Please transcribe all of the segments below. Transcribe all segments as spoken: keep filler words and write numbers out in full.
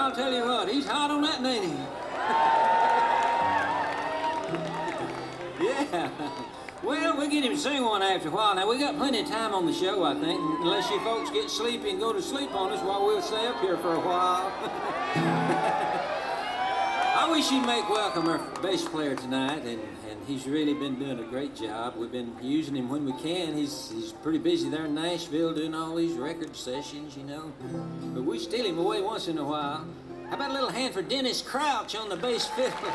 I'll tell you what, he's hot on that, ain't he? Yeah. Well, we'll get him to sing one after a while. Now, we got plenty of time on the show, I think, unless you folks get sleepy and go to sleep on us while we'll stay up here for a while. I wish you'd make welcome our bass player tonight, and, and he's really been doing a great job. We've been using him when we can. He's he's pretty busy there in Nashville doing all these record sessions, you know. But we steal him away once in a while. How about a little hand for Dennis Crouch on the bass fiddle?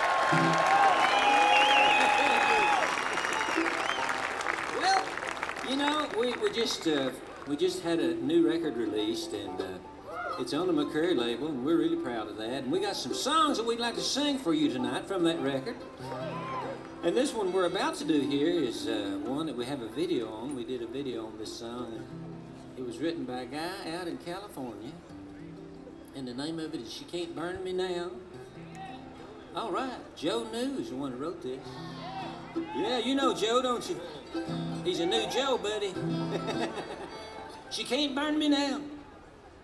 Well, you know, we, we just uh, we just had a new record released, and uh, it's on the McCreary label, and we're really proud of that. And we got some songs that we'd like to sing for you tonight from that record. And this one we're about to do here is uh, one that we have a video on. We did a video on this song. It was written by a guy out in California. And the name of it is She Can't Burn Me Now. All right, Joe New is the one who wrote this. Yeah, you know Joe, don't you? He's a new Joe, buddy. She can't burn me now.